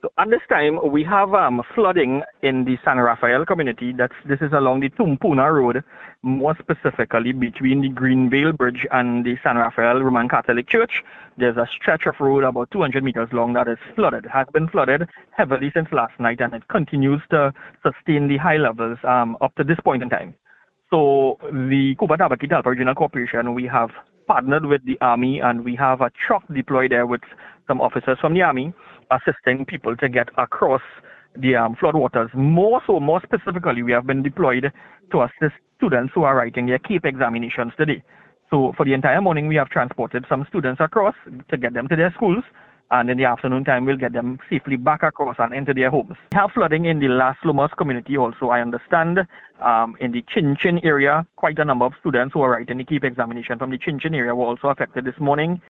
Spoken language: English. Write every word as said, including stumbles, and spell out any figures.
So at this time, we have um, flooding in the San Rafael community. That's This is along the Tumpuna Road, more specifically between the Greenvale Bridge and the San Rafael Roman Catholic Church. There's a stretch of road about two hundred meters long that is flooded, has been flooded heavily since last night, and it continues to sustain the high levels um, up to this point in time. So the Cooper Tabaqui Talpa Regional Corporation, we have partnered with the Army, and we have a truck deployed there with some officers from the Army assisting people to get across the um, floodwaters. More so, more specifically, we have been deployed to assist students who are writing their C A P E examinations today. So for the entire morning, we have transported some students across to get them to their schools, and in the afternoon time, we'll get them safely back across and into their homes. We have flooding in the Las Lomas community also, I understand. Um, in the Chin Chin area, quite a number of students who are writing the C A P E examination from the Chin Chin area were also affected this morning.